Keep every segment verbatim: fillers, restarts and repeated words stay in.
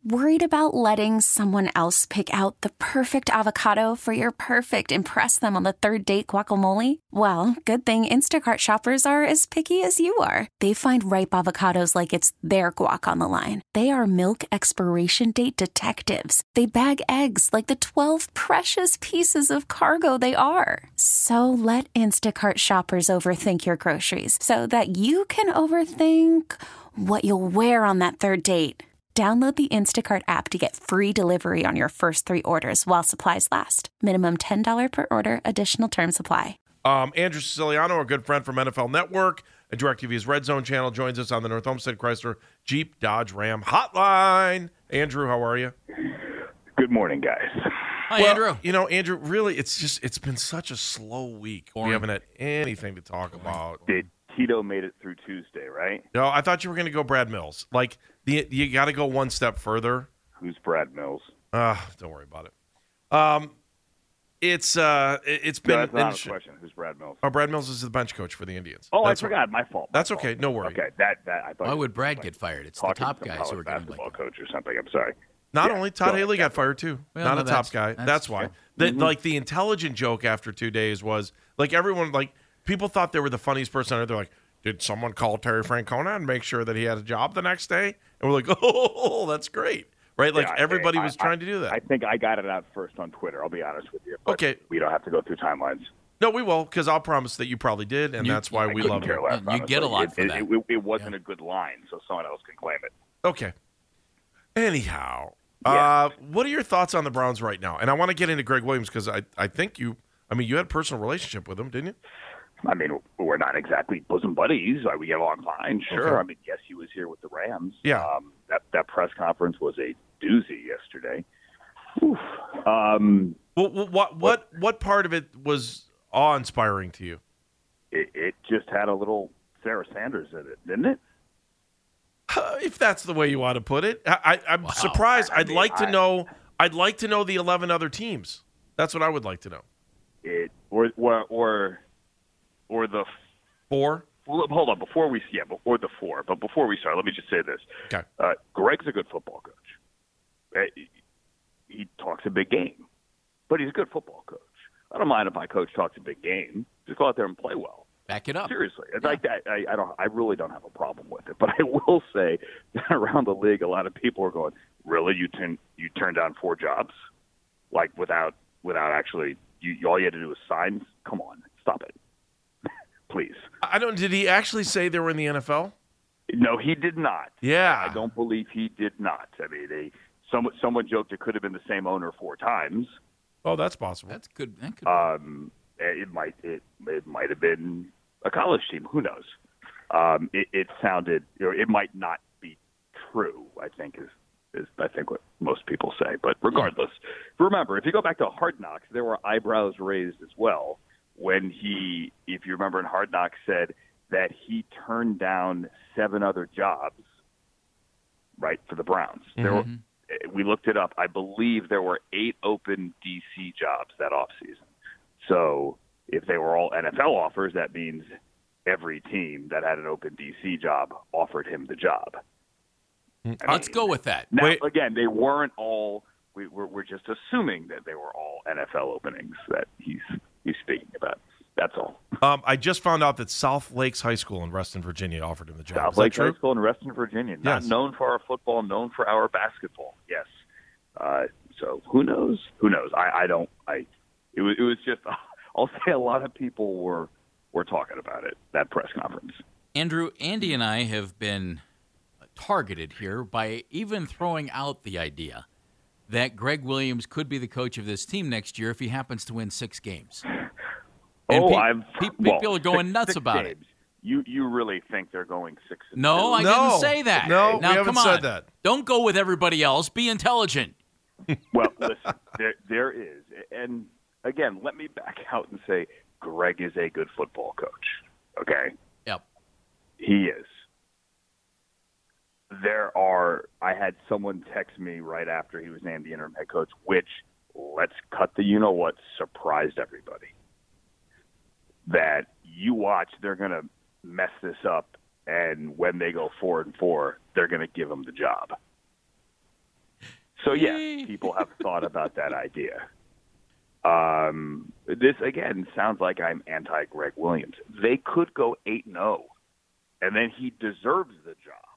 Worried about letting someone else pick out the perfect avocado for your perfect impress them on the third date guacamole? Well, good thing Instacart shoppers are as picky as you are. They find ripe avocados like it's their guac on the line. They are milk expiration date detectives. They bag eggs like the twelve precious pieces of cargo they are. So let Instacart shoppers overthink your groceries so that you can overthink what you'll wear on that third date. Download the Instacart app to get free delivery on your first three orders while supplies last. Minimum ten dollars per order. Additional terms apply. Um, Andrew Siciliano, a good friend from N F L Network and DirecTV's Red Zone channel, joins us on the North Olmsted Chrysler Jeep Dodge Ram hotline. Andrew, how are you? Good morning, guys. Hi, well, Andrew. You know, Andrew, really, it's just it's been such a slow week. Boring. We haven't had anything to talk about. Did Tito made it through Tuesday, right? No, I thought you were going to go Brad Mills. Like, the, you got to go one step further. Who's Brad Mills? Uh, don't worry about it. Um, it's uh, it, it's been. No, that's not sh- a question. Who's Brad Mills? Oh, Brad Mills is the bench coach for the Indians. Oh, That's I forgot. My fault. My That's fault. okay. No worry. Okay, that that I thought. Why you would were, Brad like, get fired? It's the talking top to some guys who college are getting basketball like. coach or something. I'm sorry. Not Yeah, only Todd go Haley ahead. got fired too. Well, Not no, a top that's- guy. that's That's, why. true. The, Mm-hmm. Like the intelligent joke after two days was like everyone like people thought they were the funniest person on earth. They're like, did someone call Terry Francona and make sure that he had a job the next day? And we're like, oh, that's great, right? Like Yeah, everybody I- was I- trying to do that. I think I got it out first on Twitter. I'll be honest with you. but Okay. We don't have to go through timelines. No, we will, because I'll promise that you probably did, and You- that's why I we couldn't love care you. less, Yeah, you get a honestly. lot it, for it, that. It, it wasn't a good line, so someone else can claim it. Okay. Anyhow, Yeah. uh, what are your thoughts on the Browns right now? And I want to get into Greg Williams because I, I think you, I mean, you had a personal relationship with him, didn't you? I mean, we're not exactly bosom buddies. Like, we get along fine, sure. Okay. I mean, yes, he was here with the Rams. Yeah. Um, that that press conference was a doozy yesterday. Oof. Um, Well, well, what what what part of it was awe-inspiring to you? it, it just had a little Sarah Sanders in it, didn't it? Uh, if that's the way you want to put it, I, I, I'm Wow. surprised. I I'd mean, like to I- know. I'd like to know the eleven other teams. That's what I would like to know. It or or or, or the Four. well, hold on before we yeah before the four. But before we start, let me just say this: Okay. uh, Greg's a good football coach. Uh, He, he talks a big game, but he's a good football coach. I don't mind if my coach talks a big game. Just go out there and play well. Back it up. Seriously, it's Yeah. like that. I, I don't. I really don't have a problem with it. But I will say that around the league, a lot of people are going, "Really, you turn you turned down four jobs, like without without actually. You all you had to do was sign. Come on, stop it, please." I don't. Did he actually say they were in the N F L? No, he did not. Yeah. I don't believe he did not. I mean, they, someone someone joked it could have been the same owner four times. Oh, that's possible. That's good. That could Um, it might it it might have been a college team. Who knows? Um, it, it sounded, or it might not be true. I think is is I think what most people say. But regardless, remember if you go back to Hard Knocks, there were eyebrows raised as well when he, if you remember in Hard Knocks, said that he turned down seven other jobs, right, for the Browns. There were. We looked it up. I believe there were eight open D C jobs that offseason. So if they were all N F L offers, that means every team that had an open D C job offered him the job. I Let's mean, go with that. Now, Wait. again, they weren't all. We, we're, we're just assuming that they were all N F L openings that he's he's speaking about. That's all. Um, I just found out that South Lakes High School in Reston, Virginia, offered him the job. South Is that Lake true? High School in Reston, Virginia. Not Yes. known for our football, known for our basketball. Yes. Uh, so who knows? Who knows? I, I don't. I. It was. It was just. I'll say a lot of people were were talking about it, that press conference. Andrew, Andy and I have been targeted here by even throwing out the idea that Greg Williams could be the coach of this team next year if he happens to win six games. And oh, pe- I've pe- well, people are going six- nuts six about it. games. You you really think they're going six? And No, two? I No. didn't say that. No, we now, haven't come on. said that. Don't go with everybody else. Be intelligent. Well, listen, there there is, and again, let me back out and say, Greg is a good football coach. Okay, Yep. he is. There are. I had someone text me right after he was named the interim head coach, which, let's cut the you know what, surprised everybody. That you watch, they're going to mess this up, and when they go four and four, they're going to give him the job. So yes, people have thought about that idea. Um, this again sounds like I'm anti Greg Williams. They could go eight and zero, and then he deserves the job,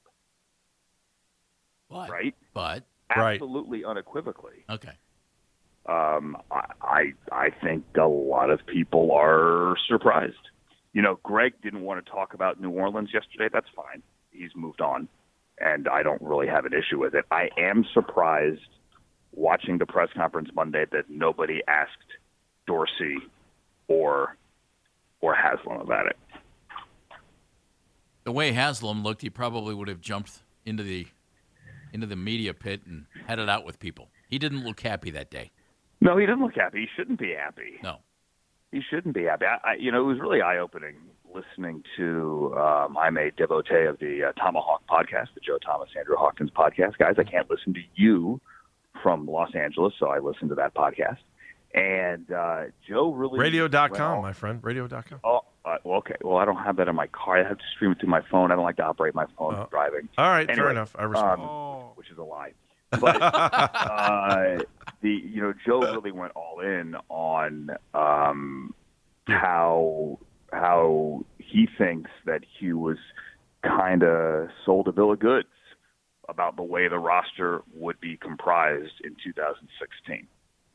But, right? But Absolutely, unequivocally. okay. Um, I, I I think a lot of people are surprised. You know, Greg didn't want to talk about New Orleans yesterday. That's fine. He's moved on, and I don't really have an issue with it. I am surprised watching the press conference Monday that nobody asked Dorsey or or Haslam about it. The way Haslam looked, he probably would have jumped into the into the media pit and had it out with people. He didn't look happy that day. No, he didn't look happy. He shouldn't be happy. No. He shouldn't be happy. I, I, you know, it was really eye-opening listening to, um, I'm a devotee of the uh, Tomahawk podcast, the Joe Thomas, Andrew Hawkins podcast. Guys, I can't listen to you from Los Angeles, so I listened to that podcast. And uh, Joe really... radio dot com, well, my friend, radio dot com. Oh, uh, well, okay. Well, I don't have that in my car. I have to stream it through my phone. I don't like to operate my phone Uh, driving. All right, Anyway, fair enough. I respect um, it. which is a lie. But uh, the you know Joe really went all in on um, how how he thinks that Hugh was kind of sold a bill of goods about the way the roster would be comprised in two thousand sixteen,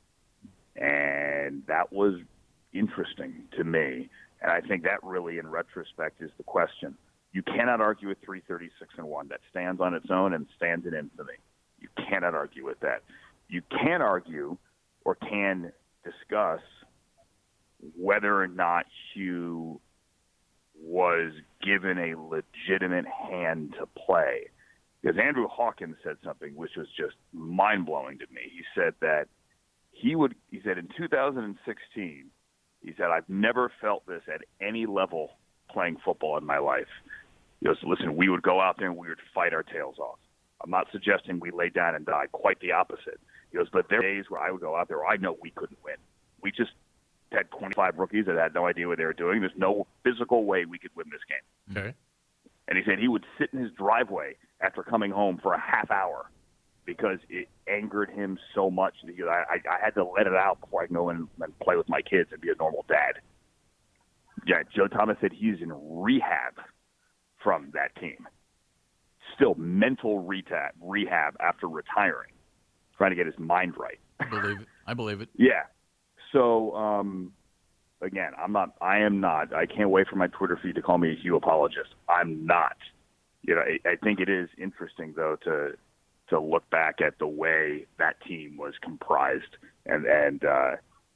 and that was interesting to me. And I think that really, in retrospect, is the question. You cannot argue with three thirty-six and one. That stands on its own and stands in infamy. You cannot argue with that. You can argue or can discuss whether or not Hugh was given a legitimate hand to play. Because Andrew Hawkins said something which was just mind-blowing to me. He said that he would, he said in two thousand sixteen, he said, I've never felt this at any level playing football in my life. He goes, listen, we would go out there and we would fight our tails off. I'm not suggesting we lay down and die. Quite the opposite. He goes, but there are days where I would go out there where I know we couldn't win. We just had twenty-five rookies that had no idea what they were doing. There's no physical way we could win this game. Okay. And he said he would sit in his driveway after coming home for a half hour because it angered him so much that he, I, I had to let it out before I can go in and play with my kids and be a normal dad. Yeah, Joe Thomas said he's in rehab from that team. Still mental rehab, rehab after retiring, trying to get his mind right. I believe it. I believe it. Yeah. So, um, again, I'm not, I am not, I can't wait for my Twitter feed to call me a Hugh apologist. I'm not. You know, I, I think it is interesting, though, to to look back at the way that team was comprised and, and, uh,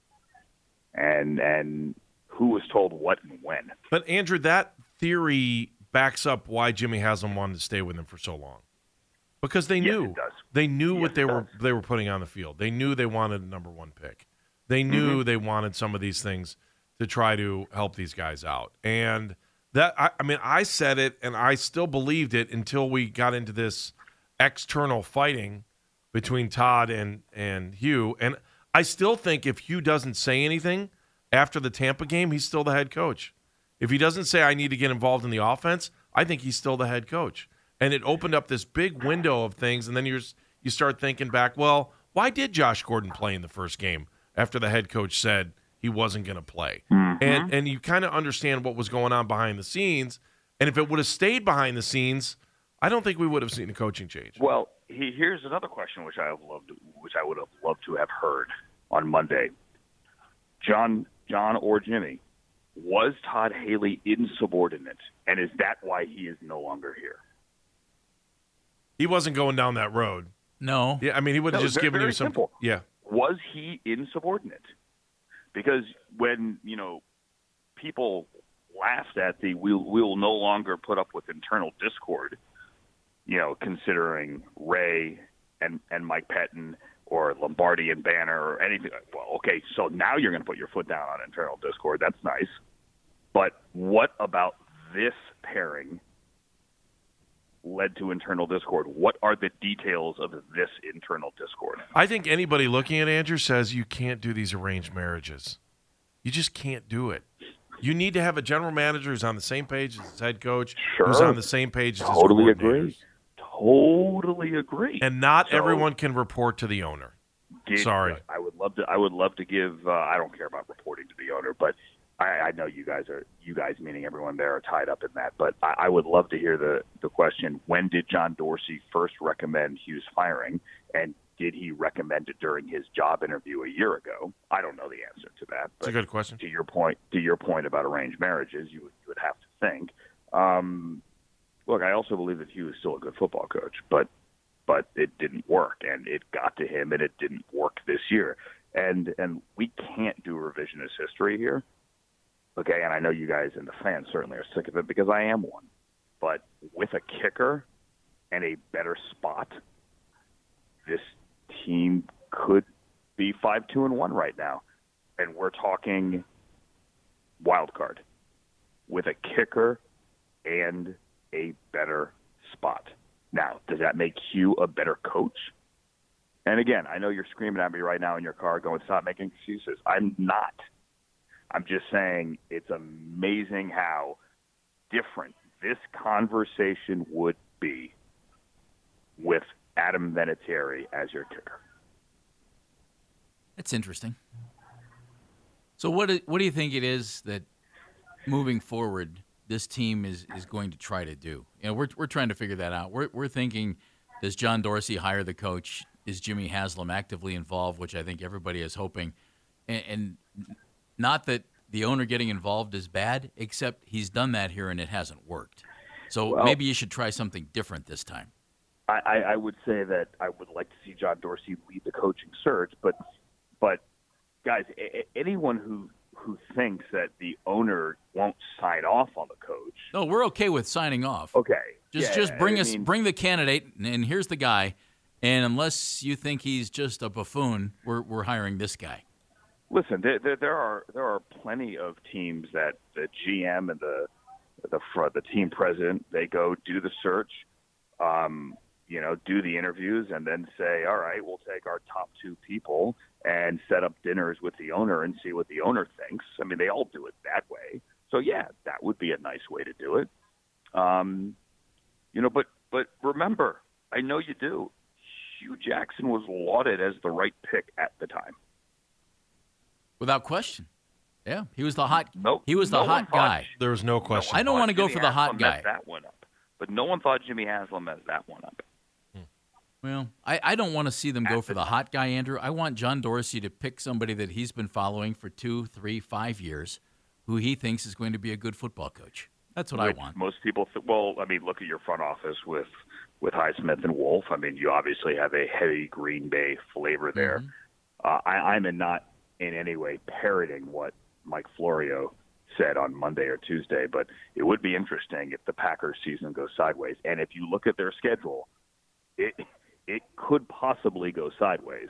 and, and who was told what and when. But, Andrew, that theory backs up why Jimmy Haslam wanted to stay with him for so long, because they Yes, knew it does. they knew Yes, what they it were does. they were putting on the field. They knew they wanted a number one pick. They knew Mm-hmm. they wanted some of these things to try to help these guys out. And that I, I mean, I said it, and I still believed it until we got into this external fighting between Todd and and Hugh. And I still think if Hugh doesn't say anything after the Tampa game, he's still the head coach. If he doesn't say, I need to get involved in the offense, I think he's still the head coach. And it opened up this big window of things, and then you're, you start thinking back, well, why did Josh Gordon play in the first game after the head coach said he wasn't going to play? Mm-hmm. And and you kind of understand what was going on behind the scenes. And if it would have stayed behind the scenes, I don't think we would have seen a coaching change. Well, he, here's another question which I have loved, which I would have loved to have heard on Monday. John, John or Jimmy, was Todd Haley insubordinate, and is that why he is no longer here? He wasn't going down that road. No. Yeah, I mean, he would have No, just very- given you very some. simple. Yeah. Was he insubordinate? Because when, you know, people laughed at the we'll, we'll no longer put up with internal discord, you know, considering Ray and, and Mike Pettin or Lombardi and Banner or anything. Well, okay, so now you're going to put your foot down on internal discord. That's nice. But what about this pairing led to internal discord? What are the details of this internal discord? I think anybody looking at Andrew says you can't do these arranged marriages. You just can't do it. You need to have a general manager who's on the same page as his head coach, Sure. who's on the same page as his Totally coordinators. agree. totally agree. And not So, everyone can report to the owner. Did, Sorry. I would love to. I would love to give. Uh, I don't care about reporting to the owner, but I, I know you guys are. You guys, meaning everyone there, are tied up in that. But I, I would love to hear the the question: when did John Dorsey first recommend Hughes firing, and did he recommend it during his job interview a year ago? I don't know the answer to that. That's a good question. To your point, to your point about arranged marriages, you would, you would have to think. Um, look, I also believe that Hughes is still a good football coach, but. But it didn't work, and it got to him, and it didn't work this year. And and we can't do revisionist history here, okay? And I know you guys and the fans certainly are sick of it because I am one. But with a kicker and a better spot, this team could be five two and one right now, and we're talking wild card with a kicker and a better spot. Now, does that make Hugh a better coach? And again, I know you're screaming at me right now in your car going, stop making excuses. I'm not. I'm just saying it's amazing how different this conversation would be with Adam Vinatieri as your kicker. That's interesting. So what do, what do you think it is that moving forward this team is, is going to try to do? You know, we're we're trying to figure that out. We're we're thinking, does John Dorsey hire the coach? Is Jimmy Haslam actively involved, which I think everybody is hoping, and, and not that the owner getting involved is bad, except he's done that here and it hasn't worked. So Well, maybe you should try something different this time. I, I, I would say that I would like to see John Dorsey lead the coaching search, but but guys, a, a- anyone who who thinks that the owner won't sign off on the coach, No, we're okay with signing off. okay, Just yeah, just bring I us mean, bring the candidate, and here's the guy. And unless you think he's just a buffoon, we're we're hiring this guy. Listen, there, there, there are there are plenty of teams that the G M and the the fr- the team president, they go do the search, um, you know, do the interviews, and then say, all right, we'll take our top two people and set up dinners with the owner and see what the owner thinks. I mean, they all do it that way. So yeah, that would be a nice way to do it. Um, you know, but but remember, I know you do. Hugh Jackson was lauded as the right pick at the time. Without question. Yeah, he was the hot. No, he was the no one hot thought- guy. There was no question. I don't thought want to go Jimmy for the hot Haslam guy. messed that one up, but no one thought Jimmy Haslam messed that one up. Well, I, I don't want to see them go At for the the hot guy, Andrew. I want John Dorsey to pick somebody that he's been following for two, three, five years, who he thinks is going to be a good football coach. That's what Which I want. Most people, th- well, I mean, look at your front office with with Highsmith and Wolf. I mean, you obviously have a heavy Green Bay flavor there. Mm-hmm. Uh, I, I'm in not in any way parroting what Mike Florio said on Monday or Tuesday, but it would be interesting if the Packers season goes sideways. And if you look at their schedule, it it could possibly go sideways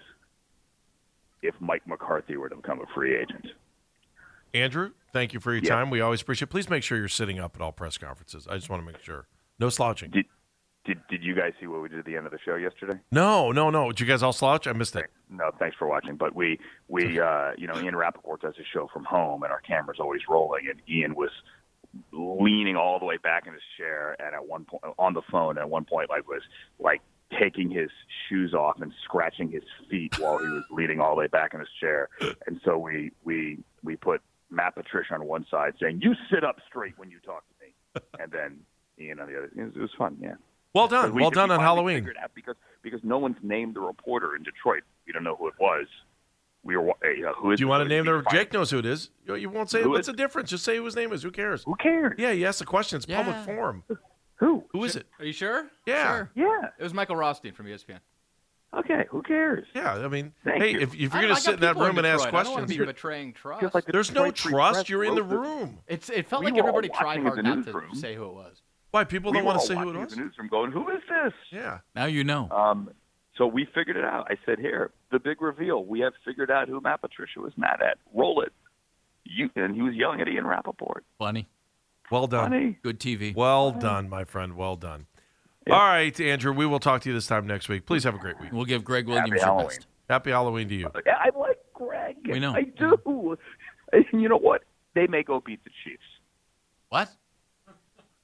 if Mike McCarthy were to become a free agent. Andrew, thank you for your Yeah. time. We always appreciate it. Please make sure you're sitting up at all press conferences. I just want to make sure. No slouching. Did did did you guys see what we did at the end of the show yesterday? No, no, no. Did you guys all slouch? I missed it. No, thanks for watching. But we, we, uh, you know, Ian Rappaport does his show from home, and our camera's always rolling. And Ian was leaning all the way back in his chair, and at one point on the phone, and at one point, like was like taking his shoes off and scratching his feet while he was leaning all the way back in his chair. And so we, we, we put Matt Patricia on one side, saying, "You sit up straight when you talk to me," and then Ian on the other. It was, it was fun, yeah. Well But done. we- Well we done on finally Halloween. figured out Because because no one's named the reporter in Detroit. We don't know who it was. We were hey, uh, who is. Do you it? want to We name the? find- Jake knows who it is. You you won't say Who what's is the difference. Just say who his name is. Who cares? Who cares? Yeah, you asked the question. It's public Yeah. forum. Who? Who is it? Are you sure? Yeah. Sure. Yeah. It was Michael Rothstein from E S P N. Okay. Who cares? Yeah, I mean, Thank hey, you. if, if you're I- going I to sit got in that people room and ask Detroit. I don't want questions, to be betraying trust. Just like the there's no Detroit Free trust. Press You're in the wrote the- room. it's it felt We like were all everybody tried watching hard in the not to newsroom. say who it was. Why people We don't were want to all say who it watching was? in the newsroom, going, "Who is this?" Yeah. Now you know. Um, so we figured it out. I said, "Here, the big reveal. We have figured out who Matt Patricia was mad at. Roll it." You and he was yelling at Ian Rappaport. Funny. Well done. Funny. Good T V. Well done, my friend. Well done. Yeah. All right, Andrew. We will talk to you this time next week. Please have a great week. We'll give Greg Williams your Halloween. best. Happy Halloween to you. Yeah, I like Greg. We know. I do. And you know what? They may go beat the Chiefs. What?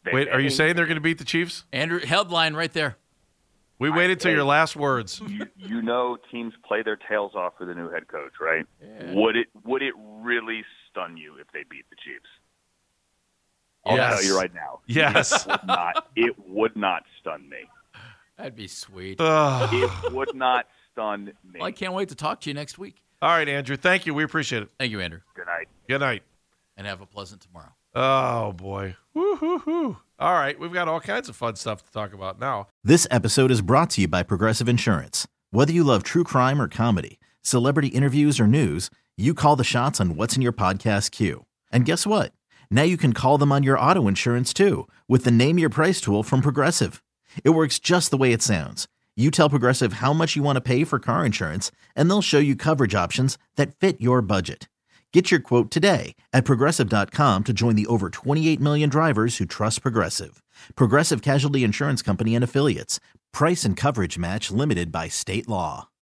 They, Wait, are you they- saying they're going to beat the Chiefs? Andrew, headline right there. We waited till hey. your last words. you, you know teams play their tails off for the new head coach, right? Would it would it really stun you if they beat the Chiefs? I'll Yes. tell you right now. Yes. It would not, it would not stun me. That'd be sweet. Ugh. It would not stun me. Well, I can't wait to talk to you next week. All right, Andrew. Thank you. We appreciate it. Thank you, Andrew. Good night. Good night. And have a pleasant tomorrow. Oh, boy. Woo-hoo-hoo. All right. We've got all kinds of fun stuff to talk about now. This episode is brought to you by Progressive Insurance. Whether you love true crime or comedy, celebrity interviews or news, you call the shots on what's in your podcast queue. And guess what? Now you can call them on your auto insurance too with the Name Your Price tool from Progressive. It works just the way it sounds. You tell Progressive how much you want to pay for car insurance, and they'll show you coverage options that fit your budget. Get your quote today at Progressive dot com to join the over twenty-eight million drivers who trust Progressive. Progressive Casualty Insurance Company and Affiliates. Price and coverage match limited by state law.